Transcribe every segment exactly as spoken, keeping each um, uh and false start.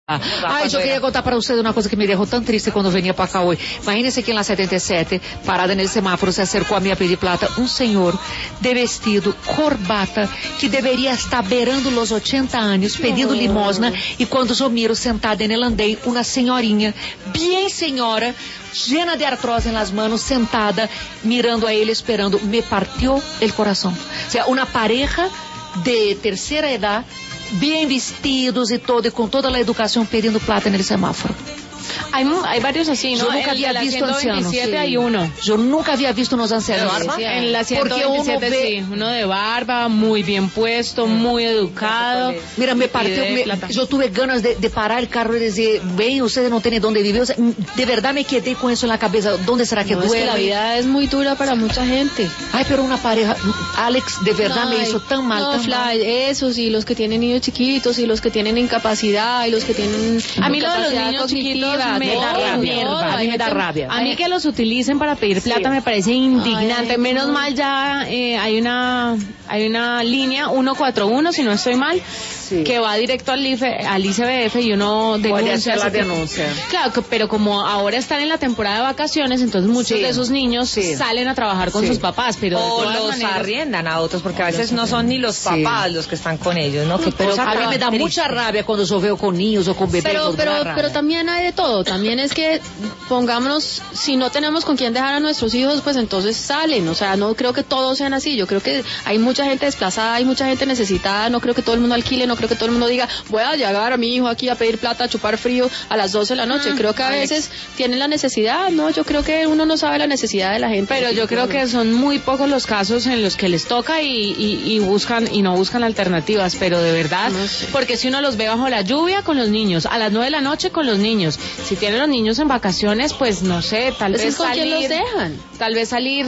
Ah, eu queria contar para você uma coisa que me deixou tão triste quando vinha para cá hoje. Imagine-se que lá setenta e sete, parada nesse semáforo, se acercou a minha pedir plata um senhor de vestido, corbata, que deveria estar beirando os oitenta anos, pedindo limosna, e quando eu miro sentada en el andén, uma senhorinha, bem senhora, llena de artrose nas manos, sentada, mirando a ele, esperando. Me partió el corazón. O sea, uma pareja de terceira edad, bien vestidos y todo, y con toda la educación pidiendo plata en el semáforo. Hay, hay varios así, ¿no? Yo nunca en había la visto ancianos. ciento veintisiete sí. Hay uno. Yo nunca había visto unos ancianos. ¿De barba? En la ciento veintisiete ve... sí, uno de barba, muy bien puesto, mm. muy educado. Mira, me partió, me, yo tuve ganas de, de parar el carro y decir, ven, ustedes no tienen dónde vivir. O sea, de verdad me quedé con eso en la cabeza. ¿Dónde será que no, duele? Es que la vida es muy dura para mucha gente. Ay, pero una pareja, Alex, de verdad no, me hizo tan mal, no, tan Fly, mal. Esos y los que tienen niños chiquitos y los que tienen incapacidad y los que tienen a mí lo de los niños chiquitos me da rabia. Mierda, a mí me da rabia. A mí que los utilicen para pedir plata sí. me parece indignante. Ay, menos no. mal ya eh, hay una hay una línea uno cuatro uno, si no estoy mal, sí. que va directo al, I F E, al I C B F y uno denuncia. La denuncia. Claro, que, pero como ahora están en la temporada de vacaciones, entonces muchos sí. de esos niños sí. salen a trabajar con sí. sus papás, pero o los maneras, arriendan a otros, porque a veces no son ni los papás sí. los que están con ellos, ¿no? Que pero a mí me da triste. mucha rabia cuando yo veo con niños o con bebés. Pero, pero, pero también hay de todo. También es que pongámonos, si no tenemos con quién dejar a nuestros hijos, pues entonces salen. O sea, no creo que todos sean así. Yo creo que hay mucha gente desplazada, hay mucha gente necesitada. No creo que todo el mundo alquile, no creo que todo el mundo diga, voy a llegar a mi hijo aquí a pedir plata, a chupar frío a las doce de la noche. Ah, creo que a Alex. veces tienen la necesidad, ¿no? Yo creo que uno no sabe la necesidad de la gente. Pero yo creo que son muy pocos los casos en los que les toca y, y, y buscan y no buscan alternativas, pero de verdad, no sé. Porque si uno los ve bajo la lluvia con los niños, a las nueve de la noche con los niños, si tienen los niños en vacaciones, pues no sé, tal pues vez con salir, quién los dejan, tal vez salir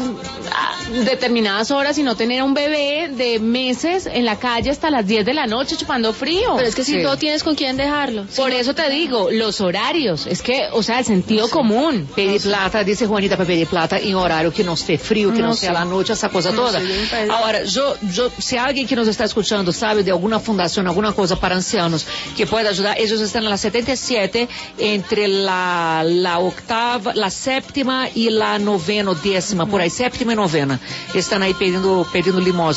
a determinadas horas y no tener a un bebé de meses en la calle hasta las diez de la noche chupando frío. Pero es que si sí. no tienes con quién dejarlo. Si Por no... eso te digo, los horarios, es que, o sea, el sentido sí. común. Pedir plata, dice Juanita, para pedir plata em horário que não esteja frio, que não, não seja à noite, essa coisa não toda. Sei, Agora, yo, yo, se alguém que nos está escutando sabe de alguma fundação, alguma coisa para ancianos que pode ajudar, eles estão na setenta e sete, entre la, la octava, la séptima e la novena, décima, por aí, sétima e novena. Estão aí pedindo, pedindo limosna.